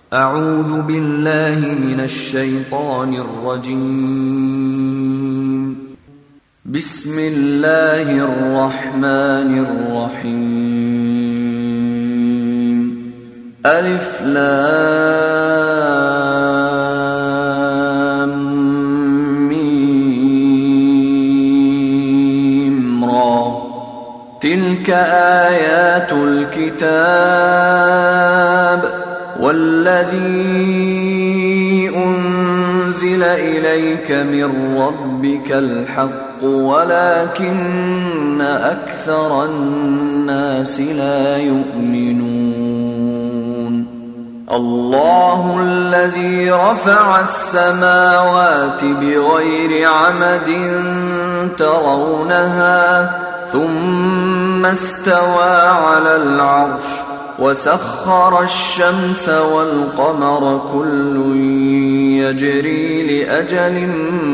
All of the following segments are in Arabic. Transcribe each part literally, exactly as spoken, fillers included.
أعوذ بالله من الشيطان الرجيم. بسم الله الرحمن الرحيم. ألف لام ميم را. تلك آيات الكتاب والذي أنزل إليك من ربك الحق ولكن أكثر الناس لا يؤمنون. الله الذي رفع السماوات بغير عمد ترونها ثم استوى على العرش وسخر الشمس والقمر كل يجري لأجل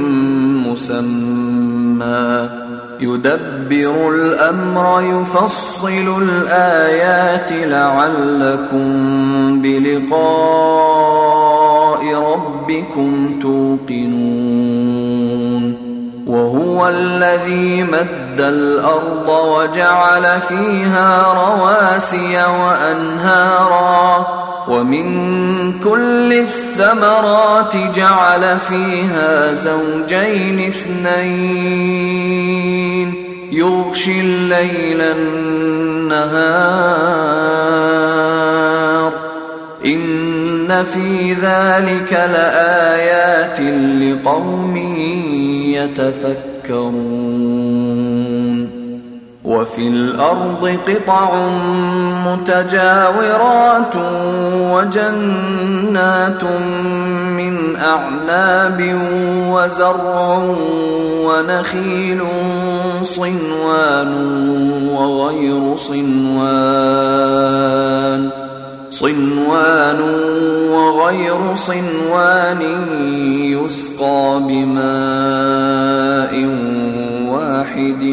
مسمى يدبر الأمر يفصل الآيات لعلكم بلقاء ربكم توقنون. وهو الذي مد الأرض وجعل فيها رواسي وأنهارا ومن كل الثمرات جعل فيها زوجين اثنين يغشي الليل النهار إن في ذلك لآيات لقوم يتفكرون. وفي الأرض قطع متجاورات وجنات من أعناب وزرع ونخيل صنوان وغير صنوان صنوان وغير صنوان يسقى بماء واحد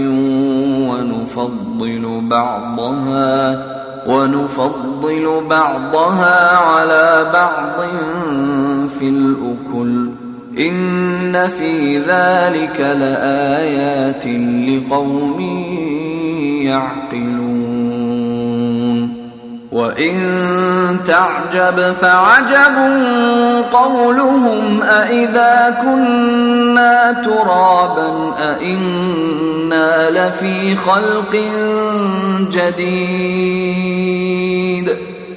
ونفضل بعضها ونفضل بعضها على بعض في الأكل إن في ذلك لآيات لقوم يعقلون. وإن تعجب فعجب قولهم أإذا كنا ترابا أإنا لفي خلق جديد.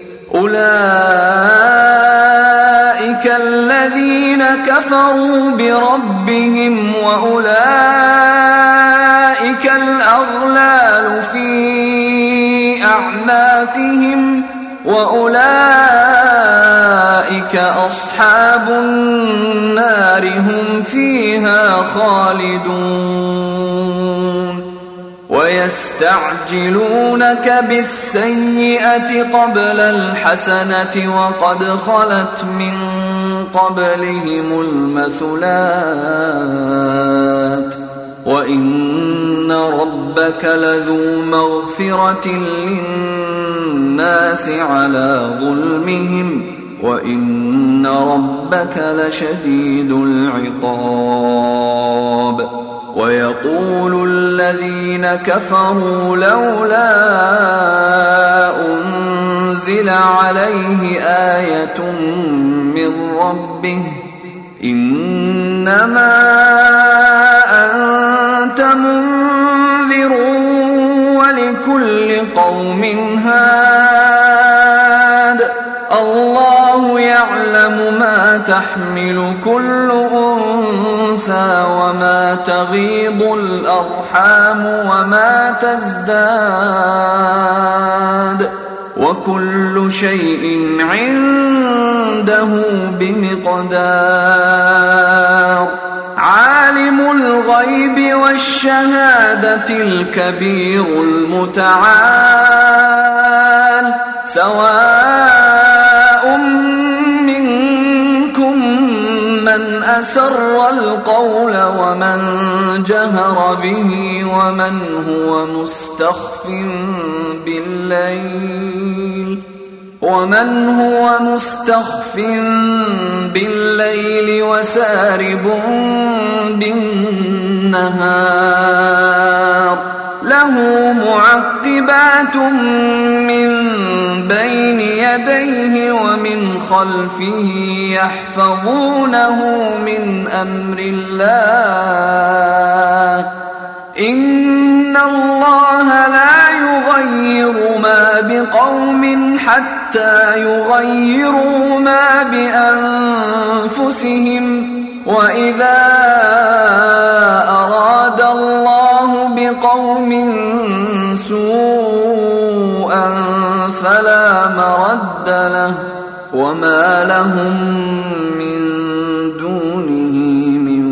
أولئك الذين كفروا بربهم وأولئك الأغلال في أعناقهم وأولئك أصحاب النار هم فيها خالدون. ويستعجلونك بالسيئة قبل الحسنة وقد خلت من قبلهم المثلات وإن ربك لذو مغفرة للناس على ظلمهم وإن ربك لشديد العقاب. ويقول الذين كفروا لولا أنزل عليه آية من ربه إنما أنت منذر ولكل قوم هاد. الله يعلم ما تحمل كل أنثى وما تغيض الأرحام وما تزداد وكل شيء عنده بمقدار. عالم الغيب والشهادة الكبير المتعال سواء منكم من أسر القول ومن جهر به ومن هو مستخف بالليل ومن هو مستخف بالليل وسارب بالنهار له معقبات من بين يديه ومن خلفه يحفظونه من أمر الله إن الله لا يغير ما بقوم حتى يغيروا ما بأنفسهم وإذا أراد الله بقوم سوءا فلا مرد له وما لهم من دونه من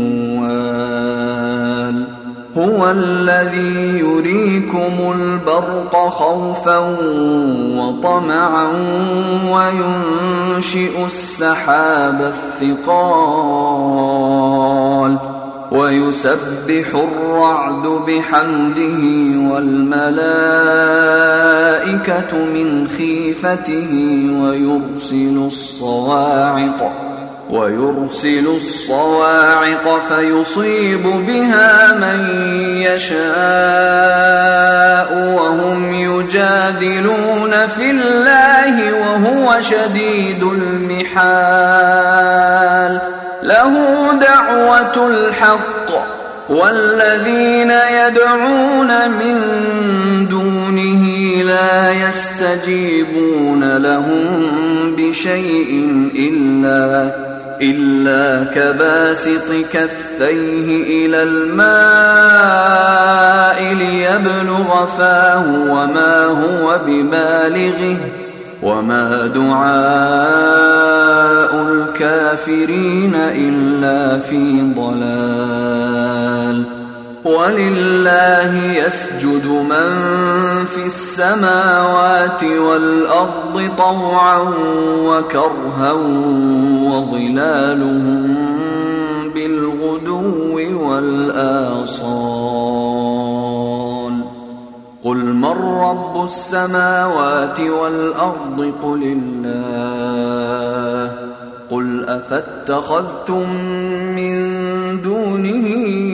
وال هو الذي يريكم البرق خوفا وطمعا وينشئ السحاب الثقال ويسبح الرعد بحمده والملائكة من خيفته ويرسل الصواعق ويرسل الصواعق فيصيب بها من يشاء وهم يجادلون في الله وهو شديد المحال له دعوة الحق والذين يدعون من دونه لا يستجيبون لهم بشيء إلا إلا كباسط كفيه إلى الماء ليبلغ فاه وما هو ببالغه وما دعاء الكافرين إلا في ضلال ولله يسجد من في السماوات والأرض طوعا وكرها وظلالهم بالغدو والآصال قل من رب السماوات والأرض قل الله قل أفاتخذتم من دونه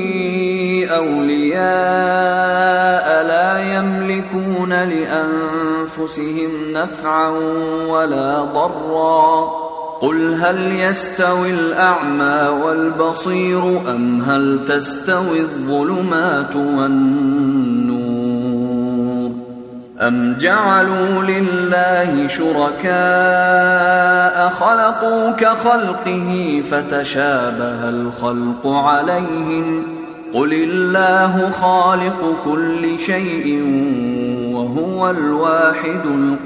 أولياء لا يملكون لأنفسهم نفعا ولا ضرا قل هل يستوي الأعمى والبصير أم هل تستوي الظلمات والنور أم جعلوا لله شركاء خلقوا كخلقه فتشابه الخلق عليهم قل الله خالق كل شيء وهو الواحد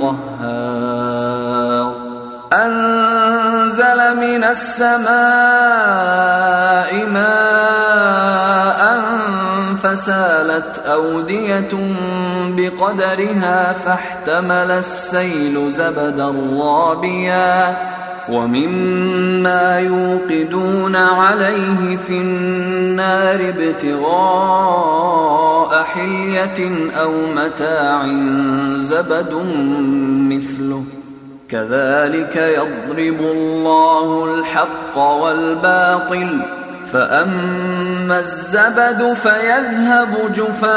القهار أنزل من السماء ماء فسالت أودية بقدرها فاحتمل السيل زبدا رابيا ومما يوقدون عليه في النار ابتغاء حلية أو متاع زبد مثله كذلك يضرب الله الحق والباطل فأما الزبد فيذهب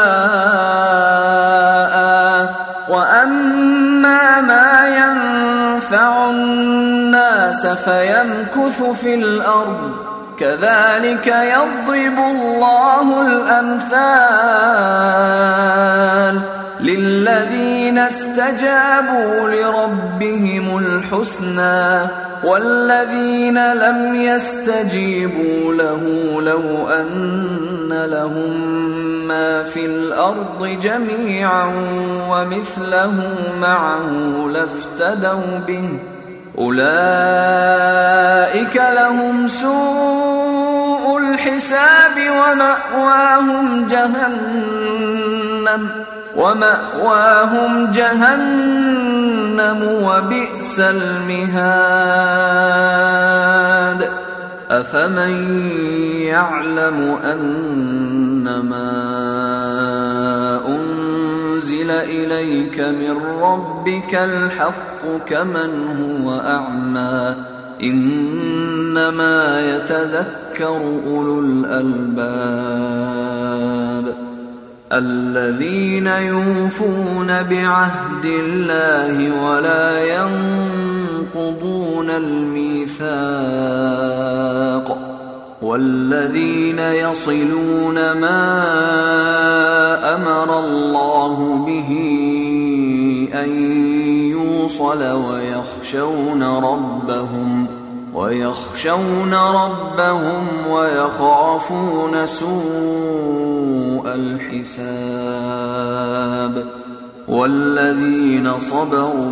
جفاء وأما ما ينفع الناس فيمكث في الأرض كذلك يضرب الله الأمثال للذين استجابوا لربهم الحسنى والذين لم يستجيبوا له لو أن لهم ما في الأرض جميعا ومثله معه لافتدوا به أولئك لهم سوء الحساب ومأواهم جهنم ومأواهم جهنم وبئس المهاد أفمن يعلم أنما أنزل أنزل إليك من ربك الحق كمن هو أعمى إنما يتذكر أولو الألباب الذين يوفون بعهد الله ولا ينقضون الميثاق والذين يصلون ما أمر الله به أن يوصل ويخشون ربهم ويخشون ربهم ويخافون سوء الحساب والذين صبروا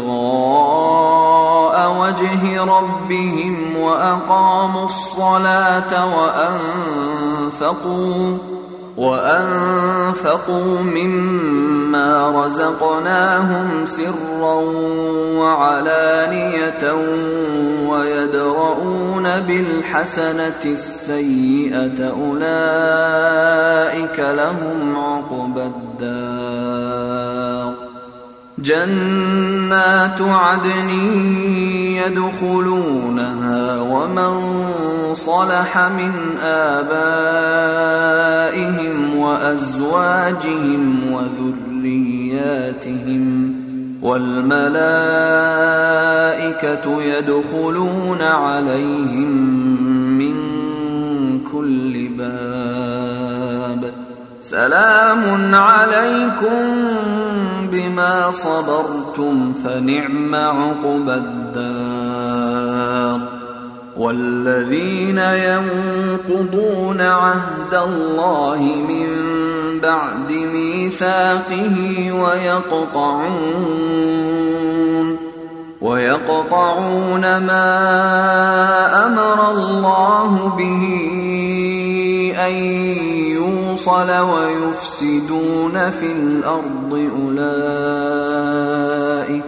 ابتغاء وجه ربهم وأقاموا الصلاة وأنفقوا وأنفقوا مما رزقناهم سرا وعلانية ويدرؤون بالحسنة السيئة أولئك لهم عقبى الدار جنات عدن يدخلونها ومن صلح من آبائهم وأزواجهم وذرياتهم والملائكة يدخلون عليهم من كل باب سلام عليكم بما صبرتم فنعم عقبى الدار والذين ينقضون عهد الله من بعد ميثاقه ويقطعون ويقطعون ما أمر الله به أن يوصل ويفسدون في الأرض أولئك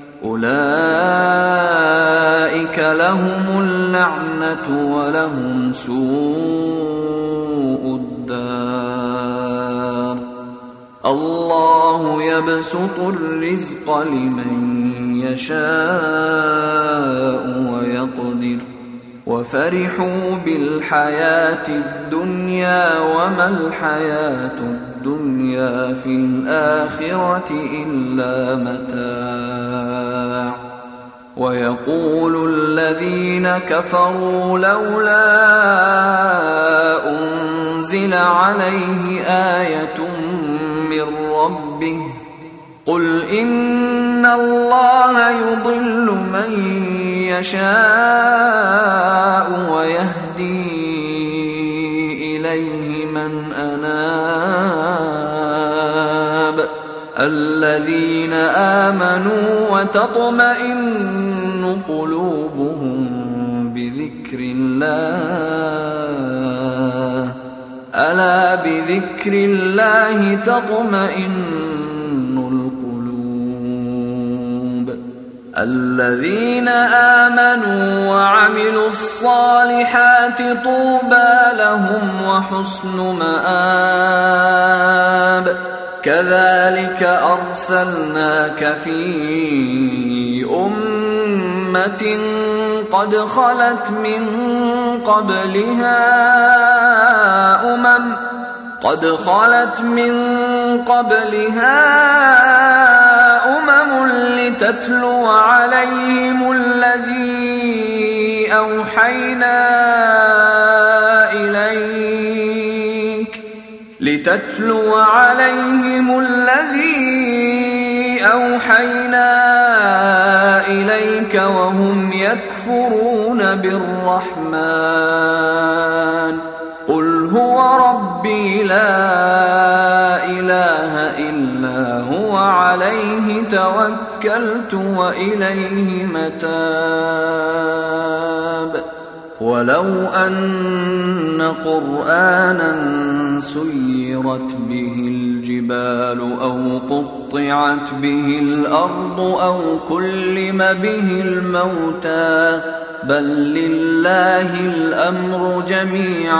أولئك لهم اللعنة ولهم سوء الدار الله يبسط الرزق لمن يشاء ويقدر وفرحوا بالحياة الدنيا وما الحياة الدنيا في الآخرة إلا متاع ويقول الذين كفروا لولا أنزل عليه آية من ربه قل إن الله يضل من يشاء ويهدي إليه من أناب الذين آمنوا وتطمئن قلوبهم بذكر الله ألا بذكر الله تطمئن الذين آمنوا وعملوا الصالحات طوبى لهم وحسن مآب كذلك أرسلناك في أمة قد خلت من قبلها أمم قد خلت من قبلها أمم لتتلو عليهم الذي أوحينا إليك لتتلو عليهم الذي أوحينا إليك وهم يكفرون بالرحمن قل هو ربي لا إله إلا هو عليه توكلت وإليه متاب ولو أن قرآنا سيرت به الجبال أو قطعت به الأرض أو كلم به الموتى بل لله الأمر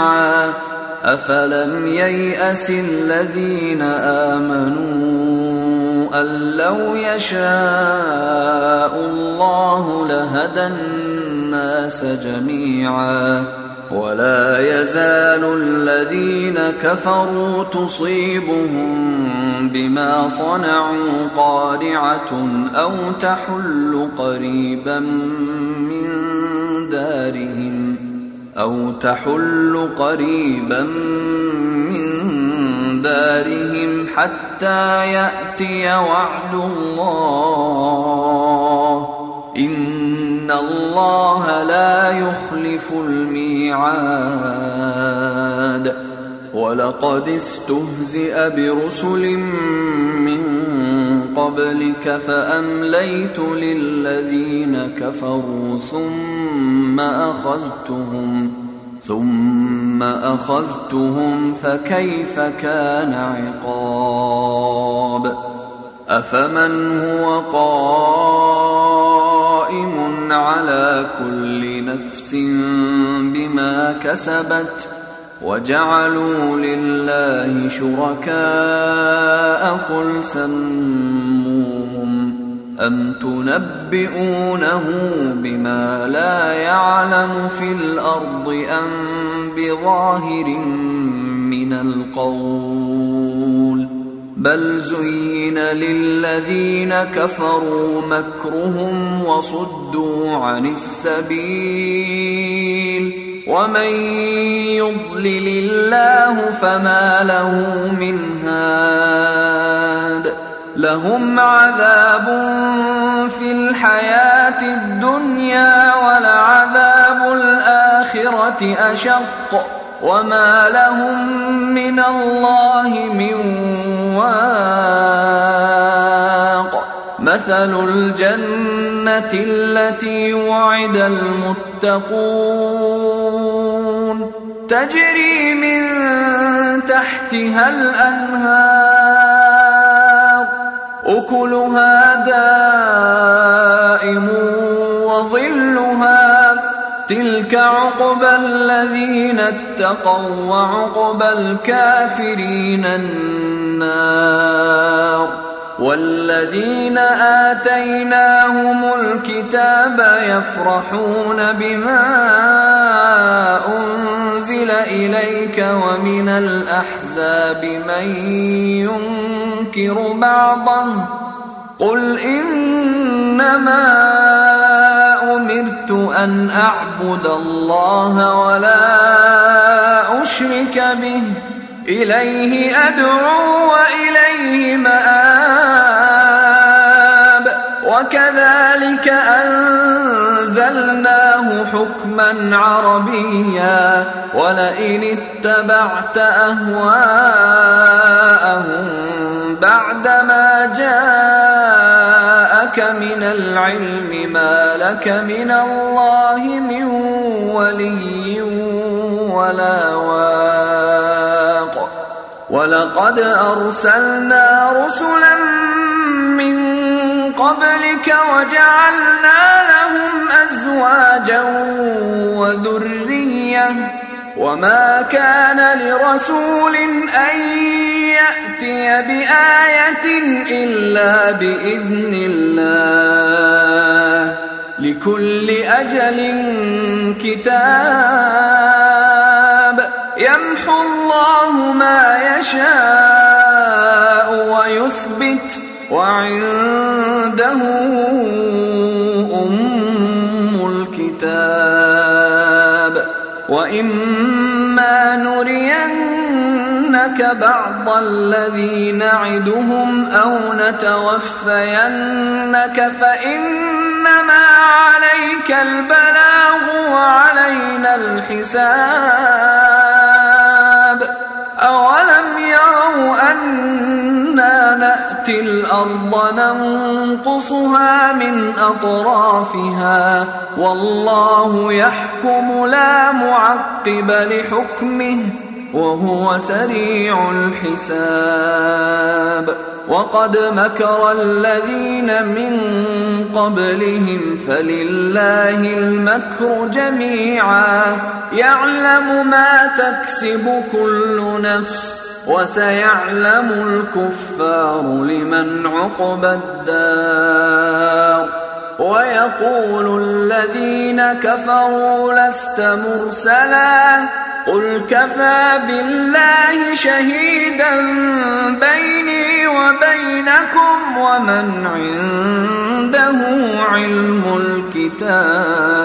جميعا أفلم ييأس الذين آمنوا أن لو يشاء الله لهدى الناس جميعا ولا يزال الذين كفروا تصيبهم بما صنعوا قارعة أو تحل قريبا من دارهم أو تحل قريبا من دارهم حتى يأتي وعد الله إن الله لا يخلف الميعاد ولقد استهزئ برسل من قبلك فأمليت للذين كفروا ثم أخذتهم ثم أخذتهم فكيف كان عقاب أفمن هو قائم على كل نفس بما كسبت وجعلوا لله شركاء قل سموهم أم تنبئونه بما لا يعلم في الأرض أم بظاهر من القول بل زين للذين كفروا مكرهم وصدوا عن السبيل ومن يضلل الله فما له من هاد لهم عذاب في الحياة الدنيا ولعذاب الآخرة أشق وما لهم من الله من واق مثل الجنة التي وعد المتقون تجري من تحتها الأنهار أكلها دائم وظلها تلك عقبى الذين اتقوا وعقبى الكافرين النار والذين آتيناهم الكتاب يفرحون بما أنزل إليك ومن الأحزاب من ينكر بعضه قل إنما أمرت أن أعبد الله ولا أشرك به إليه أدعو وإليه مآب وكذلك أنزلناه حكما عربيا ولئن اتبعت أهواءهم بعدما جاءك من العلم ما لك من الله من ولي ولا واق ولقد أرسلنا رسلا من قبلك وجعلنا لهم أزواجا وذرية وما كان لرسول أن يأتي بآية إلا بإذن الله لكل أجل كتاب يمحو الله ما يشاء ويثبت وعنده أم الكتاب وإما نرينك بعض الذي نعدهم أو نتوفينك فإنما عليك البلاغ وعلينا الحساب أولم يروا أنا نأتي الأرض ننقصها من أطرافها والله يحكم لا معقب لحكمه وهو سريع الحساب وقد مكر الذين من قبلهم فلله المكر جميعا يعلم ما تكسب كل نفس وسيعلم الكفار لمن عقبى الدار ويقول الذين كفروا لست مرسلا قل كفى بالله شهيدا بيني وبينكم ومن عنده علم الكتاب